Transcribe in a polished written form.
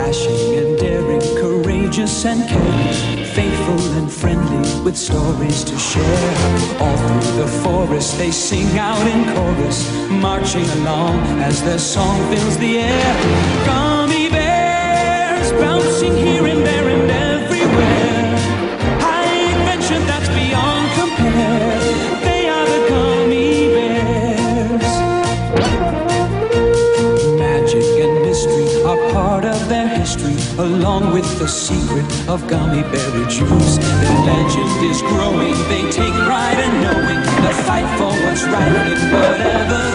Dashing and daring, courageous and caring, faithful and friendly, with stories to share. All through the forest they sing out in chorus, marching along as their song fills the air. Gummy bears bouncing here and there and everywhere, high adventure that's beyond compare. They are the gummy bears. Magic and mystery are part of their history, along with the secret of gummy berry juice. Their legend is growing, they take pride in knowing they'll fight for what's right in whatever